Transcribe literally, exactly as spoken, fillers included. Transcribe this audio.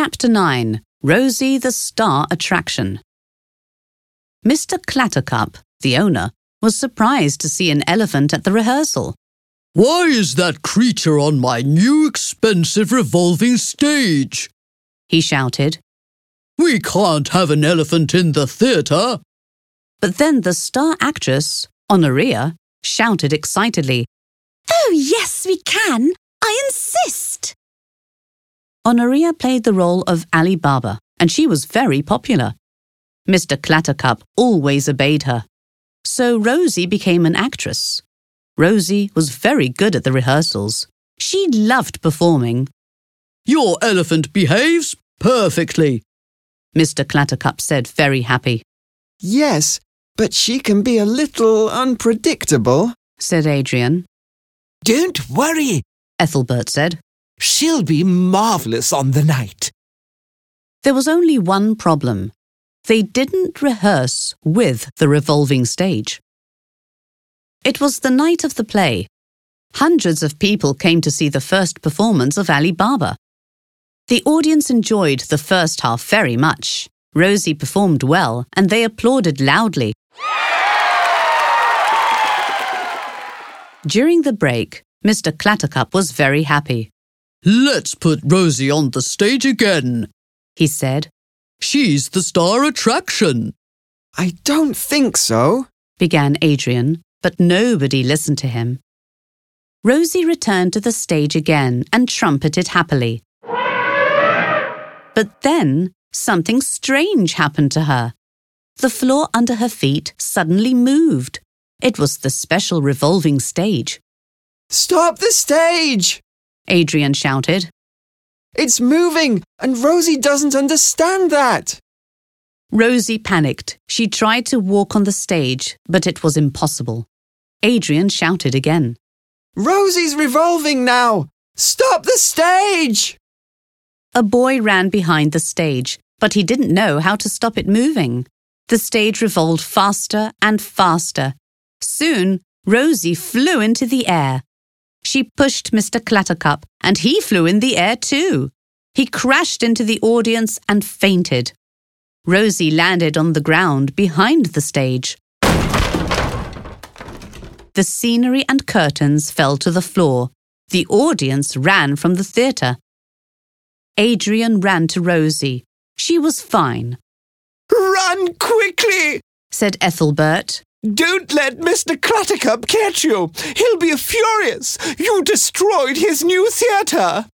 Chapter nine. Rosie the Star Attraction. Mister Clattercup, the owner, was surprised to see an elephant at the rehearsal. "Why is that creature on my new expensive revolving stage?" he shouted. "We can't have an elephant in the theatre." But then the star actress, Honoria, shouted excitedly, "Oh, yes, we can! I insist!" Honoria played the role of Ali Baba, and she was very popular. Mister Clattercup always obeyed her. So Rosie became an actress. Rosie was very good at the rehearsals. She loved performing. "Your elephant behaves perfectly," Mister Clattercup said, very happy. "Yes, but she can be a little unpredictable," said Adrian. "Don't worry," Ethelbert said. "She'll be marvellous on the night." There was only one problem. They didn't rehearse with the revolving stage. It was the night of the play. Hundreds of people came to see the first performance of Ali Baba. The audience enjoyed the first half very much. Rosie performed well, and they applauded loudly. During the break, Mister Clattercup was very happy. "Let's put Rosie on the stage again," he said. "She's the star attraction." "I don't think so," began Adrian, but nobody listened to him. Rosie returned to the stage again and trumpeted happily. But then something strange happened to her. The floor under her feet suddenly moved. It was the special revolving stage. "Stop the stage!" Adrian shouted. "It's moving, and Rosie doesn't understand that." Rosie panicked. She tried to walk on the stage, but it was impossible. Adrian shouted again. "Rosie's revolving now! Stop the stage!" A boy ran behind the stage, but he didn't know how to stop it moving. The stage revolved faster and faster. Soon, Rosie flew into the air. She pushed Mister Clattercup, and he flew in the air too. He crashed into the audience and fainted. Rosie landed on the ground behind the stage. The scenery and curtains fell to the floor. The audience ran from the theatre. Adrian ran to Rosie. She was fine. "Run quickly," said Ethelbert. "Don't let Mister Clattercup catch you. He'll be furious. You destroyed his new theatre."